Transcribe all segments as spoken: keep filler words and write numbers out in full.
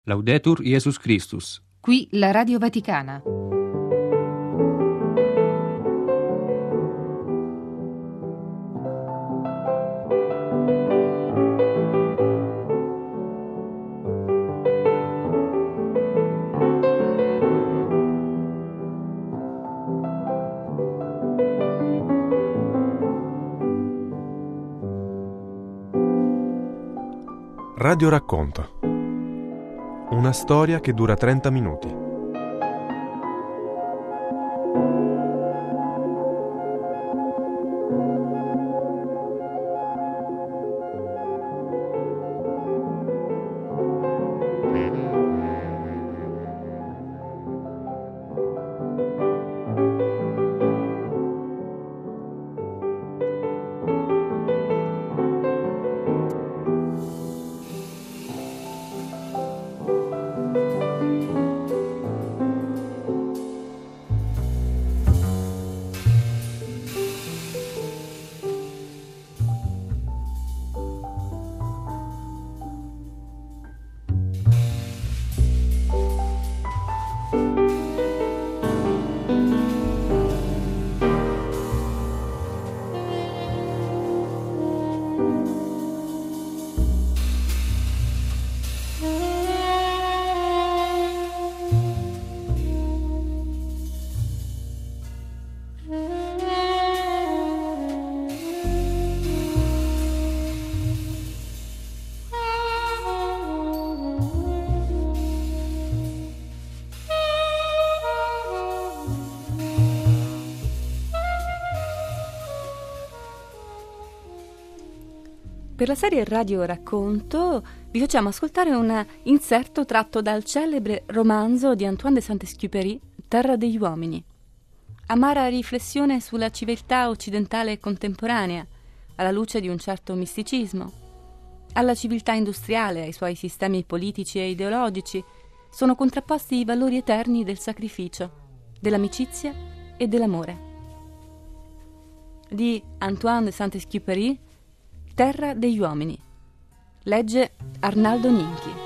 Laudetur Jesus Christus. Qui la Radio Vaticana. Radio Racconta. Una storia che dura trenta minuti. Per la serie Radio Racconto vi facciamo ascoltare un inserto tratto dal celebre romanzo di Antoine de Saint-Exupéry, Terra degli uomini. Amara riflessione sulla civiltà occidentale contemporanea, alla luce di un certo misticismo. Alla civiltà industriale, ai suoi sistemi politici e ideologici, sono contrapposti i valori eterni del sacrificio, dell'amicizia e dell'amore. Di Antoine de Saint-Exupéry, Terra degli uomini. Legge Arnaldo Ninchi.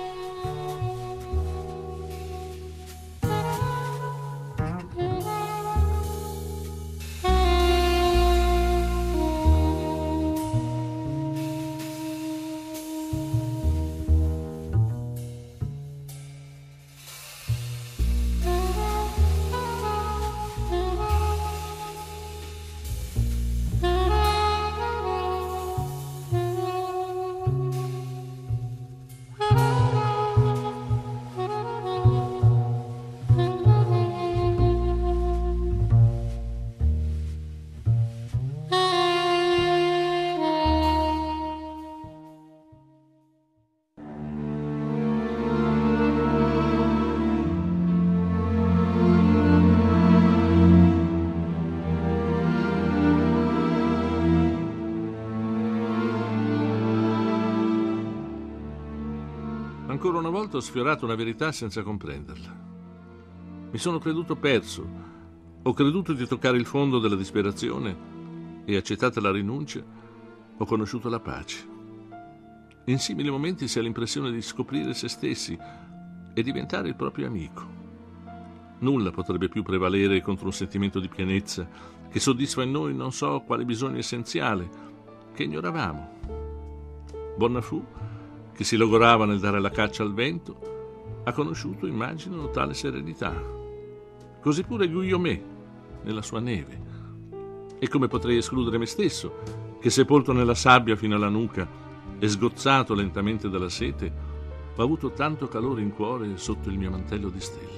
Ancora una volta ho sfiorato una verità senza comprenderla. Mi sono creduto perso, ho creduto di toccare il fondo della disperazione e, accettata la rinuncia, ho conosciuto la pace. In simili momenti si ha l'impressione di scoprire se stessi e diventare il proprio amico. Nulla potrebbe più prevalere contro un sentimento di pienezza che soddisfa in noi non so quale bisogno essenziale che ignoravamo. Bonnafù, che si logorava nel dare la caccia al vento, ha conosciuto, immagino, tale serenità. Così pure Guillaumet, nella sua neve. E come potrei escludere me stesso, che sepolto nella sabbia fino alla nuca e sgozzato lentamente dalla sete, ho avuto tanto calore in cuore sotto il mio mantello di stelle.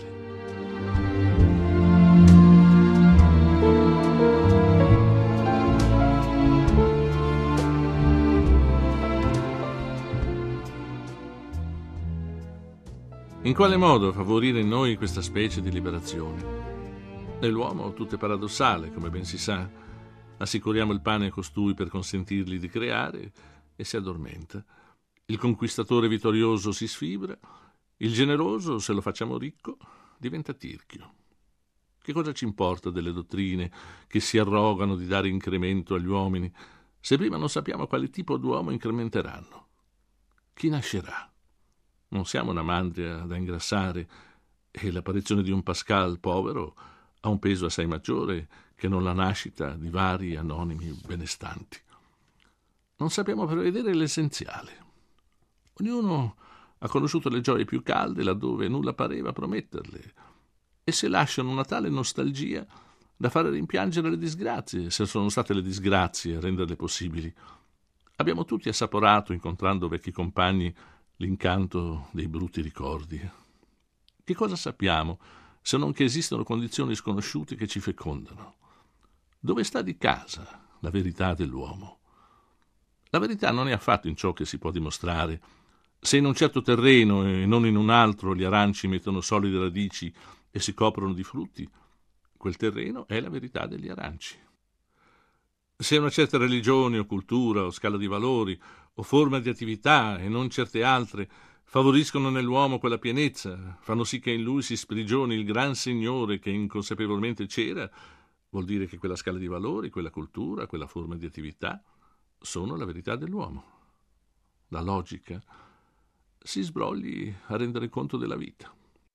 In quale modo favorire in noi questa specie di liberazione? Nell'uomo tutto è paradossale, come ben si sa. Assicuriamo il pane a costui per consentirgli di creare e si addormenta. Il conquistatore vittorioso si sfibra, il generoso, se lo facciamo ricco, diventa tirchio. Che cosa ci importa delle dottrine che si arrogano di dare incremento agli uomini, se prima non sappiamo quale tipo d'uomo incrementeranno? Chi nascerà? Non siamo una mandria da ingrassare e l'apparizione di un Pascal povero ha un peso assai maggiore che non la nascita di vari anonimi benestanti. Non sappiamo prevedere l'essenziale. Ognuno ha conosciuto le gioie più calde laddove nulla pareva prometterle e se lasciano una tale nostalgia da fare rimpiangere le disgrazie, se sono state le disgrazie a renderle possibili. Abbiamo tutti assaporato, incontrando vecchi compagni, l'incanto dei brutti ricordi. Che cosa sappiamo se non che esistono condizioni sconosciute che ci fecondano? Dove sta di casa la verità dell'uomo? La verità non è affatto in ciò che si può dimostrare. Se in un certo terreno e non in un altro gli aranci mettono solide radici e si coprono di frutti, quel terreno è la verità degli aranci. Se una certa religione o cultura o scala di valori o forma di attività e non certe altre favoriscono nell'uomo quella pienezza, fanno sì che in lui si sprigioni il gran Signore che inconsapevolmente c'era, vuol dire che quella scala di valori, quella cultura, quella forma di attività sono la verità dell'uomo. La logica si sbrogli a rendere conto della vita.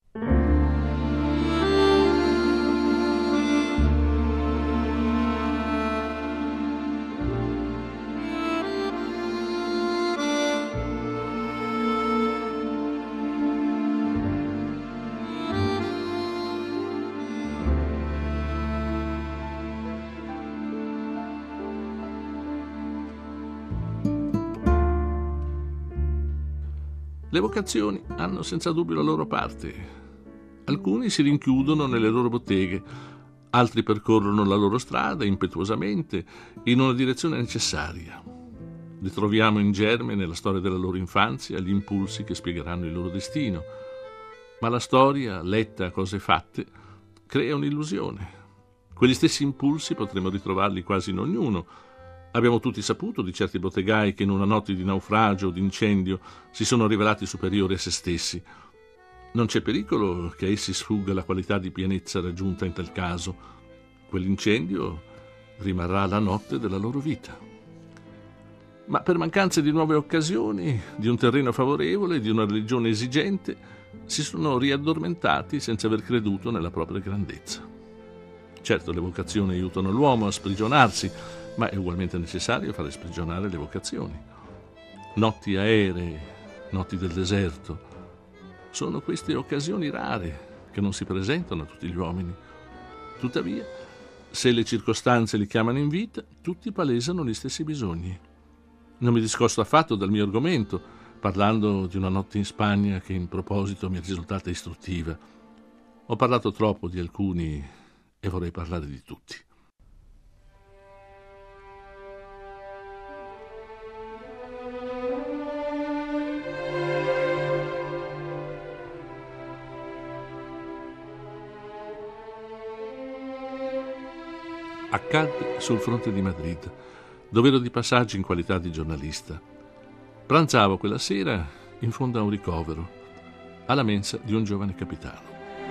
Le vocazioni hanno senza dubbio la loro parte. Alcuni si rinchiudono nelle loro botteghe, altri percorrono la loro strada impetuosamente in una direzione necessaria. Li troviamo in germe nella storia della loro infanzia, gli impulsi che spiegheranno il loro destino. Ma la storia, letta a cose fatte, crea un'illusione. Quegli stessi impulsi potremo ritrovarli quasi in ognuno. Abbiamo tutti saputo di certi bottegai che in una notte di naufragio o di incendio si sono rivelati superiori a se stessi. Non c'è pericolo che a essi sfugga la qualità di pienezza raggiunta in tal caso. Quell'incendio rimarrà la notte della loro vita. Ma per mancanza di nuove occasioni, di un terreno favorevole, di una religione esigente, si sono riaddormentati senza aver creduto nella propria grandezza. Certo, le vocazioni aiutano l'uomo a sprigionarsi, ma è ugualmente necessario fare sprigionare le vocazioni. Notti aeree, notti del deserto, sono queste occasioni rare che non si presentano a tutti gli uomini. Tuttavia, se le circostanze li chiamano in vita, tutti palesano gli stessi bisogni. Non mi discosto affatto dal mio argomento, parlando di una notte in Spagna che in proposito mi è risultata istruttiva. Ho parlato troppo di alcuni e vorrei parlare di tutti. Accadde sul fronte di Madrid, dove ero di passaggio in qualità di giornalista. Pranzavo quella sera in fondo a un ricovero, alla mensa di un giovane capitano.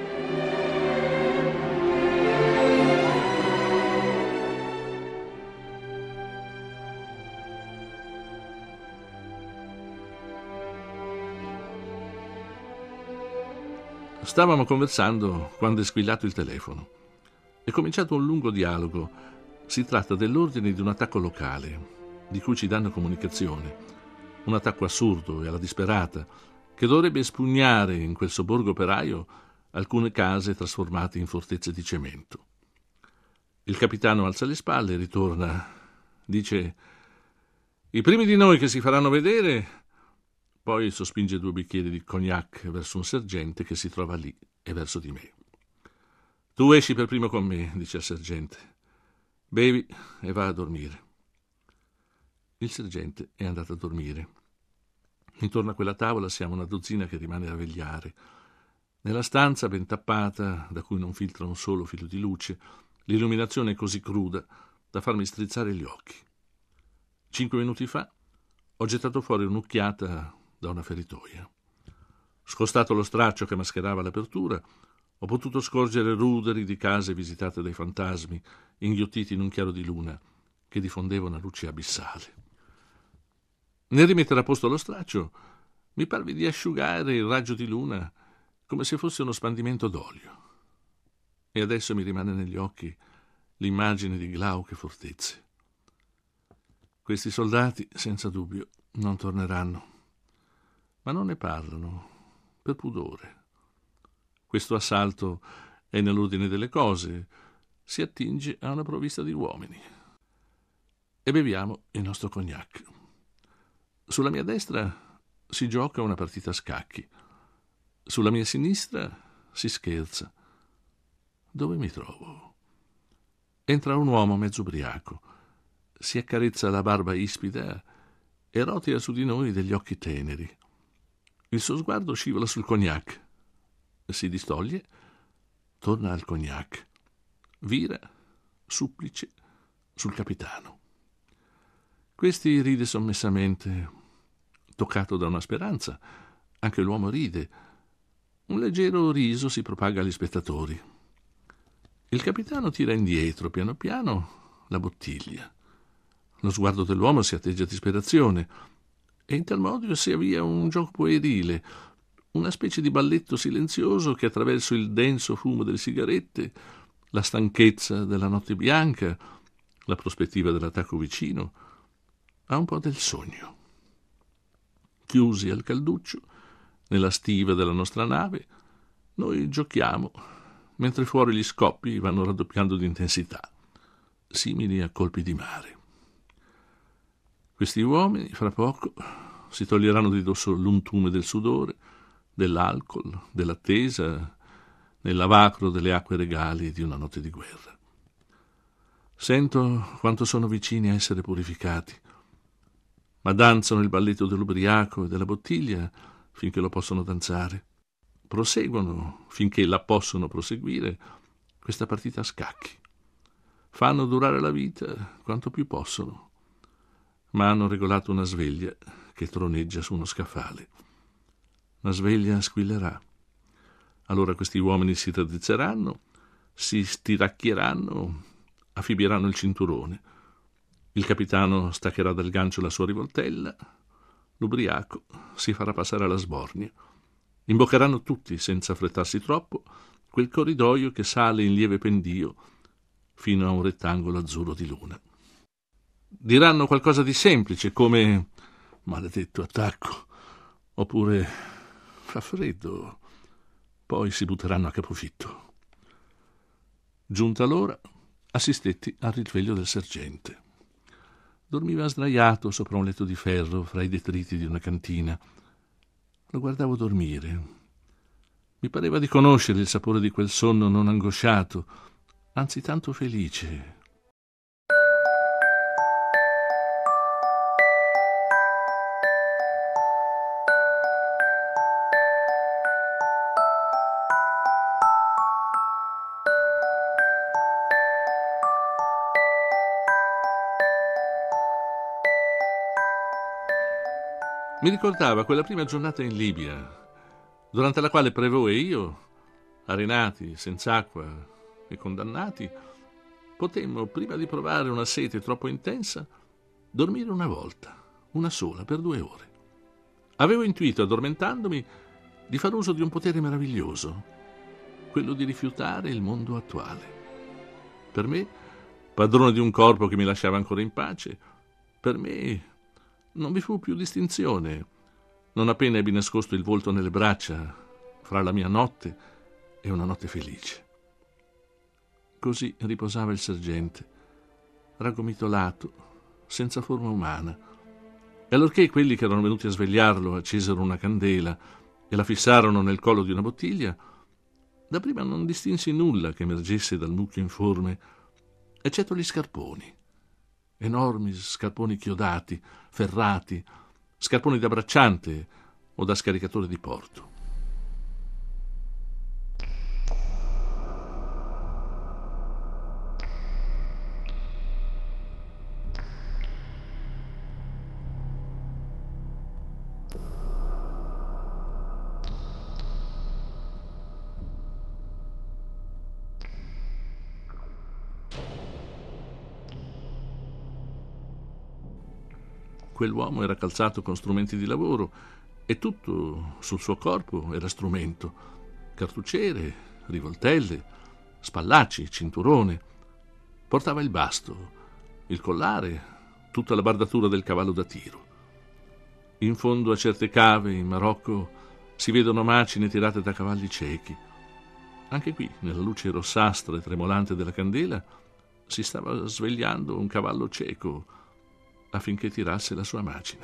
Stavamo conversando quando è squillato il telefono. È cominciato un lungo dialogo. Si tratta dell'ordine di un attacco locale, di cui ci danno comunicazione. Un attacco assurdo e alla disperata, che dovrebbe espugnare in quel sobborgo operaio alcune case trasformate in fortezze di cemento. Il capitano alza le spalle e ritorna. Dice: «I primi di noi che si faranno vedere». Poi sospinge due bicchieri di cognac verso un sergente che si trova lì e verso di me. «Tu esci per primo con me», dice al sergente. «Bevi e va a dormire». Il sergente è andato a dormire. Intorno a quella tavola siamo una dozzina che rimane a vegliare. Nella stanza ben tappata, da cui non filtra un solo filo di luce, l'illuminazione è così cruda da farmi strizzare gli occhi. Cinque minuti fa ho gettato fuori un'occhiata da una feritoia. Scostato lo straccio che mascherava l'apertura, ho potuto scorgere ruderi di case visitate dai fantasmi, inghiottiti in un chiaro di luna che diffondeva una luce abissale. Nel rimettere a posto lo straccio, Mi parve di asciugare il raggio di luna come se fosse uno spandimento d'olio. E adesso mi rimane negli occhi l'immagine di glauche fortezze. Questi soldati, senza dubbio, non torneranno, ma non ne parlano per pudore. Questo assalto è nell'ordine delle cose, si attinge a una provvista di uomini. E beviamo il nostro cognac. Sulla mia destra si gioca una partita a scacchi, sulla mia sinistra si scherza. Dove mi trovo? Entra un uomo mezzo ubriaco, si accarezza la barba ispida e rotea su di noi degli occhi teneri. Il suo sguardo scivola sul cognac, si distoglie, torna al cognac, vira, supplice, sul capitano. Questi ride sommessamente, toccato da una speranza. Anche l'uomo ride. Un leggero riso si propaga agli spettatori. Il capitano tira indietro, piano piano, la bottiglia. Lo sguardo dell'uomo si atteggia a disperazione e in tal modo si avvia un gioco puerile, una specie di balletto silenzioso che attraverso il denso fumo delle sigarette, la stanchezza della notte bianca, la prospettiva dell'attacco vicino, ha un po' del sogno. Chiusi al calduccio, nella stiva della nostra nave, noi giochiamo, mentre fuori gli scoppi vanno raddoppiando di intensità, simili a colpi di mare. Questi uomini, fra poco, si toglieranno di dosso l'untume del sudore, dell'alcol, dell'attesa, nel lavacro delle acque regali di una notte di guerra. Sento quanto sono vicini a essere purificati, ma danzano il balletto dell'ubriaco e della bottiglia finché lo possono danzare. Proseguono, finché la possono proseguire, questa partita a scacchi. Fanno durare la vita quanto più possono, ma hanno regolato una sveglia che troneggia su uno scaffale. La sveglia squillerà. Allora questi uomini si raddrizzeranno, si stiracchieranno, affibieranno il cinturone. Il capitano staccherà dal gancio la sua rivoltella, l'ubriaco si farà passare alla sbornia. Imboccheranno tutti, senza affrettarsi troppo, quel corridoio che sale in lieve pendio fino a un rettangolo azzurro di luna. Diranno qualcosa di semplice, come «maledetto attacco», oppure «fa freddo», poi si butteranno a capofitto. Giunta l'ora, assistetti al risveglio del sergente. Dormiva sdraiato sopra un letto di ferro fra i detriti di una cantina. Lo guardavo dormire. Mi pareva di conoscere il sapore di quel sonno non angosciato, anzi tanto felice. Mi ricordava quella prima giornata in Libia, durante la quale Prévost e io, arenati, senza acqua e condannati, potemmo, prima di provare una sete troppo intensa, dormire una volta, una sola, per due ore. Avevo intuito, addormentandomi, di far uso di un potere meraviglioso, quello di rifiutare il mondo attuale. Per me, padrone di un corpo che mi lasciava ancora in pace, per me non vi fu più distinzione, non appena ebbi nascosto il volto nelle braccia, fra la mia notte e una notte felice. Così riposava il sergente, raggomitolato, senza forma umana, e allorché quelli che erano venuti a svegliarlo accesero una candela e la fissarono nel collo di una bottiglia, dapprima non distinsi nulla che emergesse dal mucchio informe, eccetto gli scarponi. Enormi scarponi chiodati, ferrati, scarponi da bracciante o da scaricatore di porto. Quell'uomo era calzato con strumenti di lavoro e tutto sul suo corpo era strumento: cartucciere, rivoltelle, spallacci, cinturone. Portava il basto, il collare, tutta la bardatura del cavallo da tiro. In fondo a certe cave in Marocco si vedono macine tirate da cavalli ciechi. Anche qui, nella luce rossastra e tremolante della candela, si stava svegliando un cavallo cieco affinché tirasse la sua macina.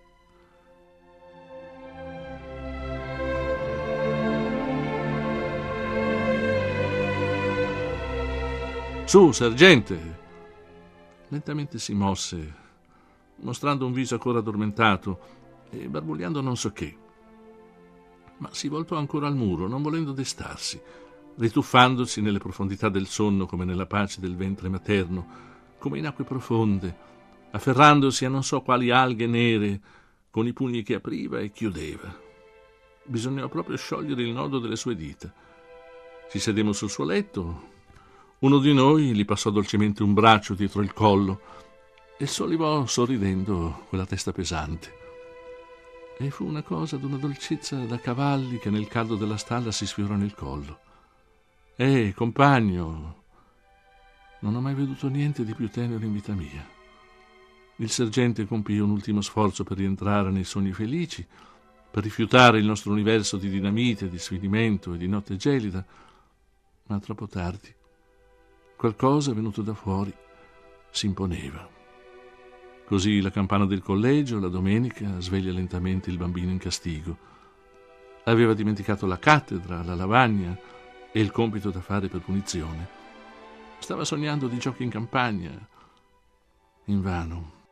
Su, sergente! Lentamente si mosse, mostrando un viso ancora addormentato e barbugliando non so che. Ma si voltò ancora al muro, non volendo destarsi, rituffandosi nelle profondità del sonno come nella pace del ventre materno, come in acque profonde, afferrandosi a non so quali alghe nere, con i pugni che apriva e chiudeva. Bisognò proprio sciogliere il nodo delle sue dita. Si sedemmo sul suo letto. Uno di noi gli passò dolcemente un braccio dietro il collo e sollevò sorridendo quella testa pesante. E fu una cosa d'una dolcezza da cavalli che nel caldo della stalla si sfiorò nel collo. «Eh, compagno, non ho mai veduto niente di più tenero in vita mia». Il sergente compì un ultimo sforzo per rientrare nei sogni felici, per rifiutare il nostro universo di dinamite, di sfinimento e di notte gelida, ma troppo tardi. Qualcosa venuto da fuori si imponeva. Così la campana del collegio, la domenica, sveglia lentamente il bambino in castigo. Aveva dimenticato la cattedra, la lavagna e il compito da fare per punizione. Stava sognando di giochi in campagna. Invano.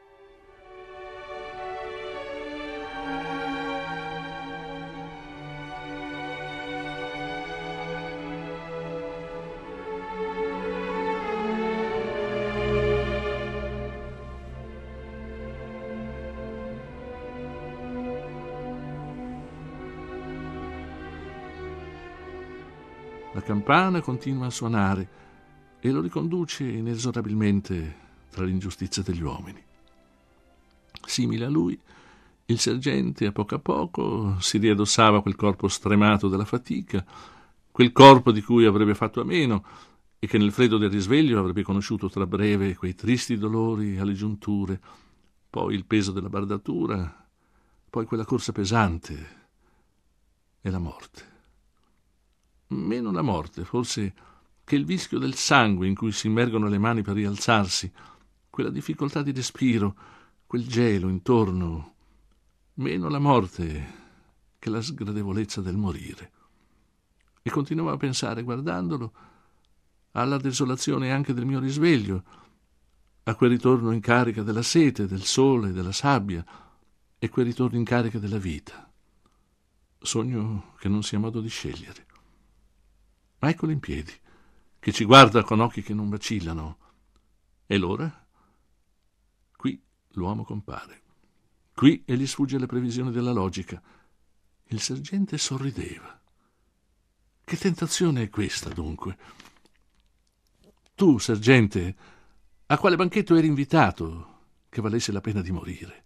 La campana continua a suonare e lo riconduce inesorabilmente tra l'ingiustizia degli uomini. Simile a lui, il sergente a poco a poco si riaddossava quel corpo stremato dalla fatica, quel corpo di cui avrebbe fatto a meno e che nel freddo del risveglio avrebbe conosciuto tra breve quei tristi dolori alle giunture, poi il peso della bardatura, poi quella corsa pesante e la morte. Meno la morte, forse, che il vischio del sangue in cui si immergono le mani per rialzarsi, quella difficoltà di respiro, quel gelo intorno. Meno la morte che la sgradevolezza del morire. E continuavo a pensare, guardandolo, alla desolazione anche del mio risveglio, a quel ritorno in carica della sete, del sole, della sabbia, e quel ritorno in carica della vita. Sogno che non sia modo di scegliere. Ma eccolo in piedi, che ci guarda con occhi che non vacillano. E l'ora? Qui l'uomo compare. Qui e gli sfugge le previsioni della logica. Il sergente sorrideva. Che tentazione è questa, dunque? Tu, sergente, a quale banchetto eri invitato che valesse la pena di morire?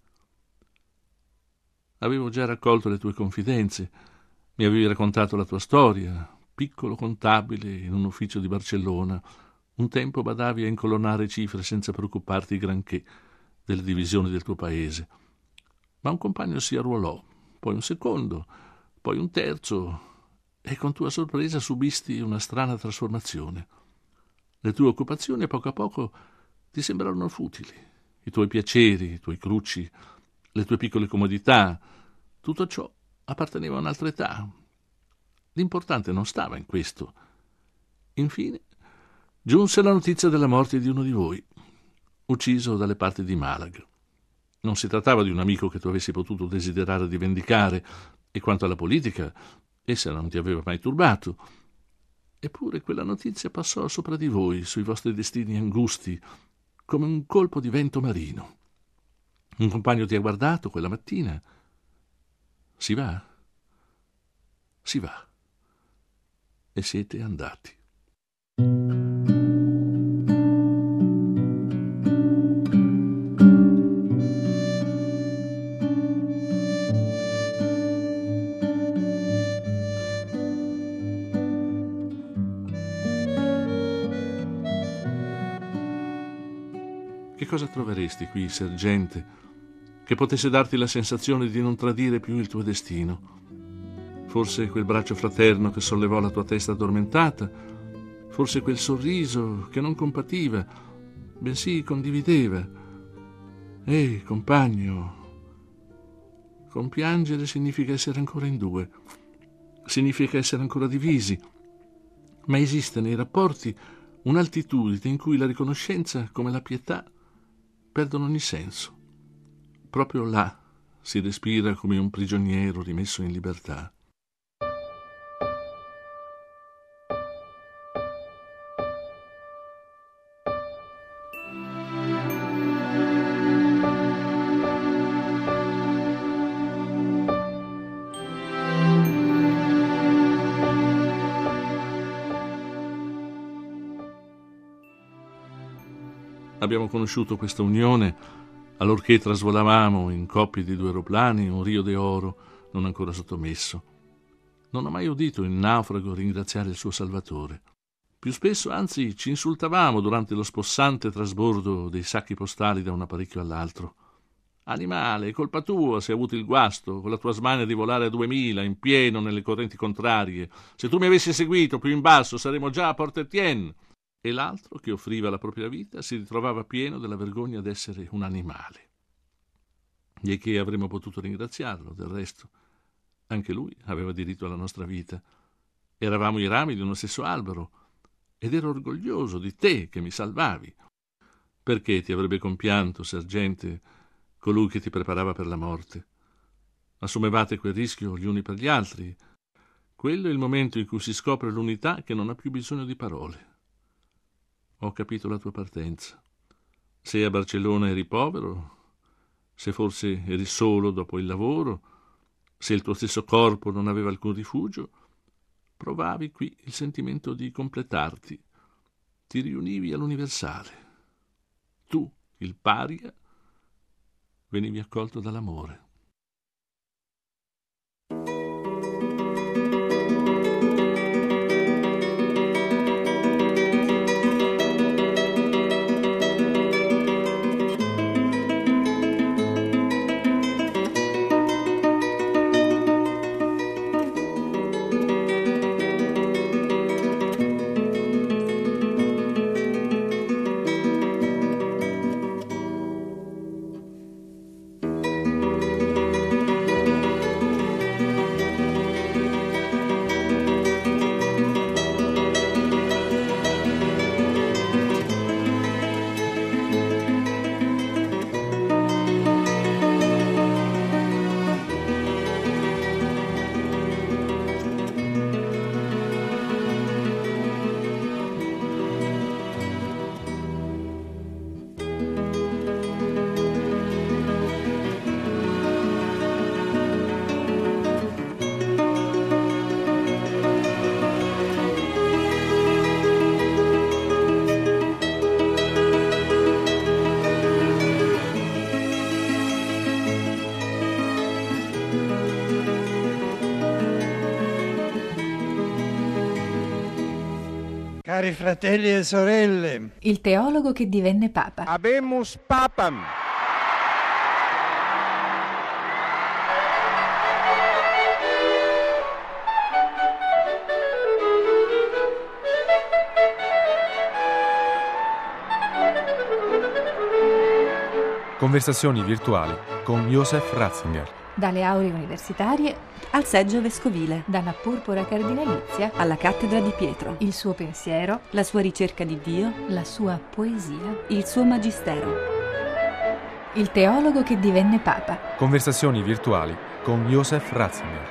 Avevo già raccolto le tue confidenze, mi avevi raccontato la tua storia. Piccolo contabile in un ufficio di Barcellona, un tempo badavi a incolonnare cifre senza preoccuparti granché delle divisioni del tuo paese. Ma un compagno si arruolò, poi un secondo, poi un terzo, e con tua sorpresa subisti una strana trasformazione. Le tue occupazioni a poco a poco ti sembrarono futili, i tuoi piaceri, i tuoi crucci, le tue piccole comodità, tutto ciò apparteneva a un'altra età. L'importante non stava in questo. Infine giunse la notizia della morte di uno di voi, ucciso dalle parti di Malaga. Non si trattava di un amico che tu avessi potuto desiderare di vendicare, e quanto alla politica, essa non ti aveva mai turbato. Eppure quella notizia passò sopra di voi, sui vostri destini angusti, come un colpo di vento marino. Un compagno ti ha guardato quella mattina. Si va? Si va. E siete andati. cosa troveresti qui, sergente, che potesse darti la sensazione di non tradire più il tuo destino? Forse quel braccio fraterno che sollevò la tua testa addormentata, forse quel sorriso che non compativa, bensì condivideva. Ehi, compagno, compiangere significa essere ancora in due, significa essere ancora divisi, ma esiste nei rapporti un'altitudine in cui la riconoscenza, come la pietà, perdono ogni senso. Proprio là si respira come un prigioniero rimesso in libertà. Abbiamo conosciuto questa unione allorché trasvolavamo in coppie di due aeroplani un Rio d'Oro non ancora sottomesso. Non ho mai udito il naufrago ringraziare il suo salvatore. Più spesso, anzi, ci insultavamo durante lo spossante trasbordo dei sacchi postali da un apparecchio all'altro. Animale, è colpa tua se hai avuto il guasto con la tua smania di volare a duemila in pieno nelle correnti contrarie. Se tu mi avessi seguito più in basso saremmo già a Port Etienne. E l'altro, che offriva la propria vita, si ritrovava pieno della vergogna d'essere un animale. E che avremmo potuto ringraziarlo, del resto. Anche lui aveva diritto alla nostra vita. Eravamo i rami di uno stesso albero, ed ero orgoglioso di te che mi salvavi. Perché ti avrebbe compianto, sergente, colui che ti preparava per la morte? Assumevate quel rischio gli uni per gli altri. Quello è il momento in cui si scopre l'unità che non ha più bisogno di parole. Ho capito la tua partenza. Se a Barcellona eri povero, se forse eri solo dopo il lavoro, se il tuo stesso corpo non aveva alcun rifugio, provavi qui il sentimento di completarti, ti riunivi all'universale. Tu, il paria, venivi accolto dall'amore. Cari fratelli e sorelle, Il teologo che divenne papa. Habemus papam. Conversazioni virtuali con Joseph Ratzinger. Dalle aule universitarie Al seggio vescovile, dalla purpura cardinalizia, alla cattedra di Pietro, il suo pensiero, la sua ricerca di Dio, la sua poesia. il suo magistero. Il teologo che divenne papa. Conversazioni virtuali con Joseph Ratzinger.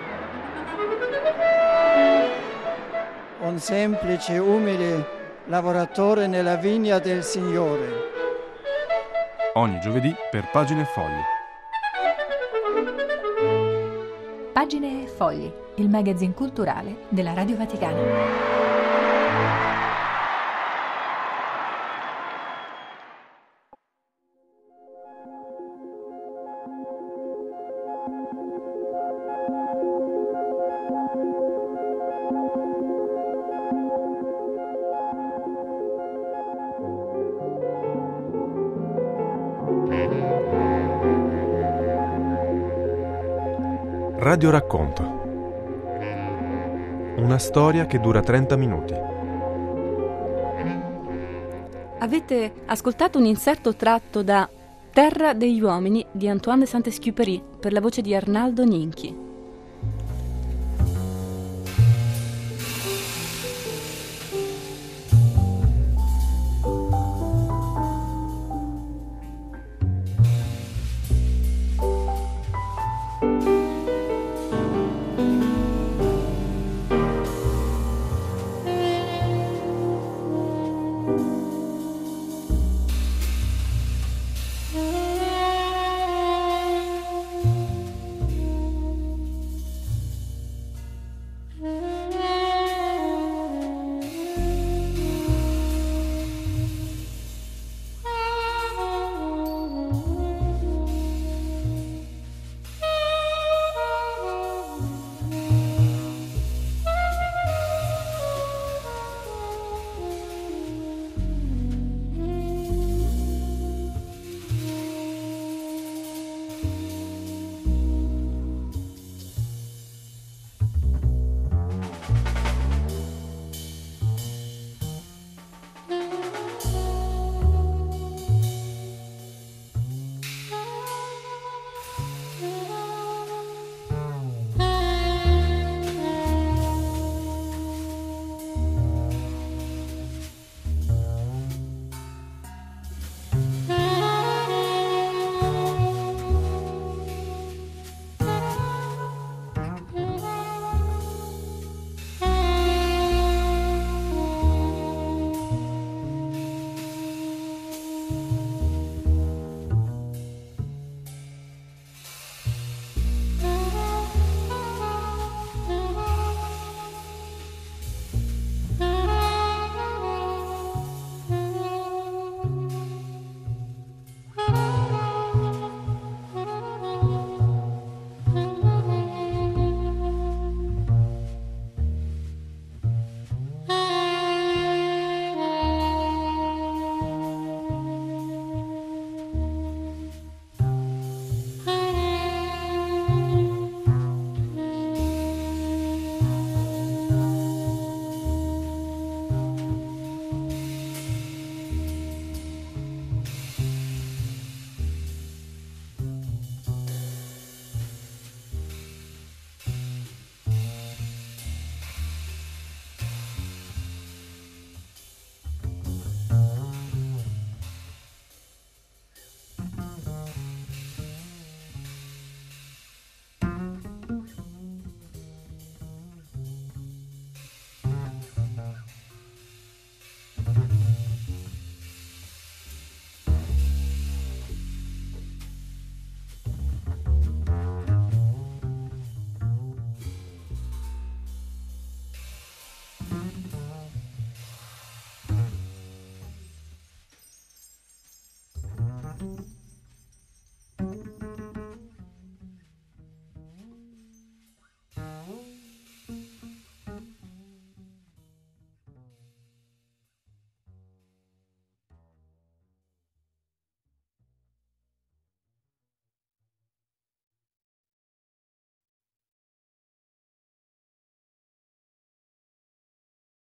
un semplice, umile lavoratore nella vigna del Signore. Ogni giovedì per Pagine e Fogli. Pagine e Fogli, il magazine culturale della Radio Vaticana. Radio racconta. Una storia che dura trenta minuti. Avete ascoltato un inserto tratto da Terra degli uomini di Antoine de Saint-Exupéry per la voce di Arnaldo Ninchi.